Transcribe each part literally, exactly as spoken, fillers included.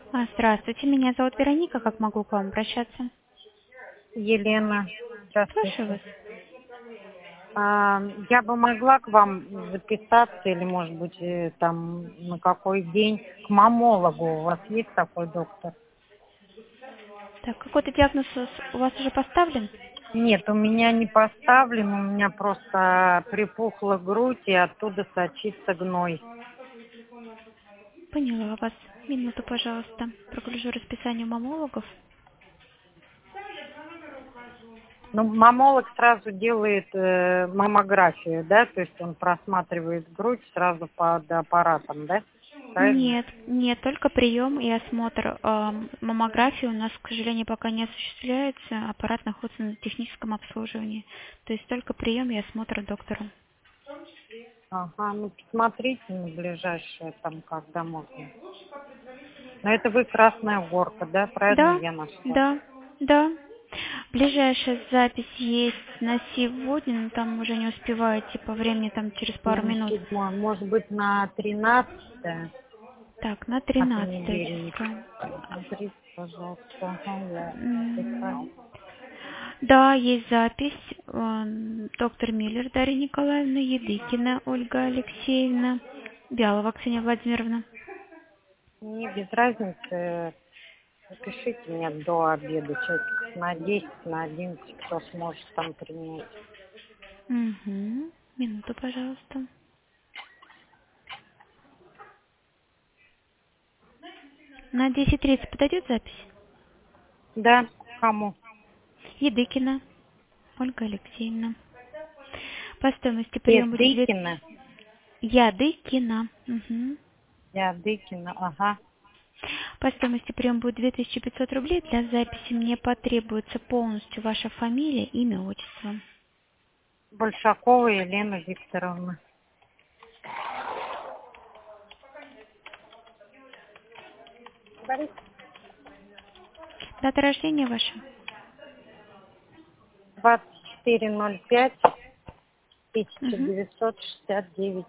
А, Здравствуйте, меня зовут Вероника. Как могу к вам обращаться? Елена, Слушаю здравствуйте. вас. А, Я бы могла к вам записаться или, может быть, э, там на какой день к мамологу. У вас есть такой доктор? Так, какой-то диагноз у вас у вас уже поставлен? Нет, у меня не поставлен, у меня просто припухла грудь и оттуда сочится гной. Поняла вас. Минуту, пожалуйста. Прогляжу расписание мамологов. Ну, мамолог сразу делает э, маммографию, да, то есть он просматривает грудь сразу под аппаратом, да? Правильно? Нет, нет, только прием и осмотр. Ам, Маммография у нас, к сожалению, пока не осуществляется. Аппарат находится на техническом обслуживании. То есть только прием и осмотр доктора. Ага, ну посмотрите на ближайшее там, когда можно. Но это вы Красная Горка, да? Правильно Да, я нашла? да, да. Ближайшая запись есть на сегодня, но там уже не успеваете по времени, там через пару На минут. седьмое, может быть, на тринадцатое, Так, на на тринадцатое понедельник. число. Смотрите, пожалуйста. Ага, я М, отдыхаю. Да, есть запись. Эм, Доктор Миллер Дарья Николаевна, Едыкина Ольга Алексеевна, Бялова Ксения Владимировна. Мне без разницы, запишите меня до обеда, часиков на десять, на одиннадцать, кто сможет там принять. Угу. Минуту, пожалуйста. На десять тридцать подойдет запись? Да, кому? Едыкина Ольга Алексеевна. По стоимости прием будет две... Дыкина. Ядыкина. Мгм. Я Дыкина, ага. По стоимости прием будет две тысячи пятьсот рублей. Для записи мне потребуется полностью ваша фамилия, имя, отчество. Большакова Елена Викторовна. Дата рождения ваша? двадцать четыре ноль пять тысяча Мгм. девятьсот шестьдесят девять.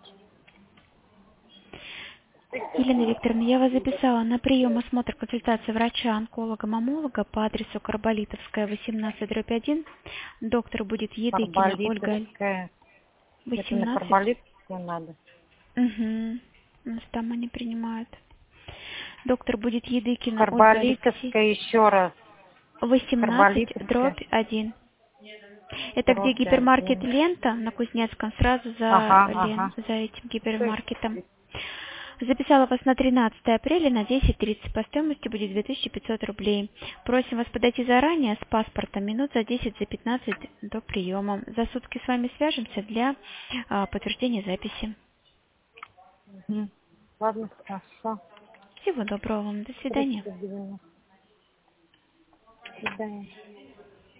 Елена Викторовна, я вас записала на прием, осмотр, консультацию врача-онколога-мамолога по адресу Карболитовская, восемнадцать дробь один. Доктор будет Едыкина Ольга, Карболитовская. Это на восемнадцать. Карболитовскую надо. Угу. У нас там они принимают. Доктор будет Едыкина Ольга Алексей. Карболитовская еще раз. восемнадцать Карболитовская, дробь один. Это где дробь гипермаркет один. Лента на Кузнецком, сразу за, Ага, Лен, ага. за этим То есть, гипермаркетом. Записала вас на тринадцатое апреля на десять тридцать. По стоимости будет две тысячи пятьсот рублей. Просим вас подойти заранее с паспортом минут за десять, за пятнадцать до приема. За сутки с вами свяжемся для а, подтверждения записи. Мгм. Ладно, хорошо. Всего доброго вам. До свидания. триста девяносто. До свидания.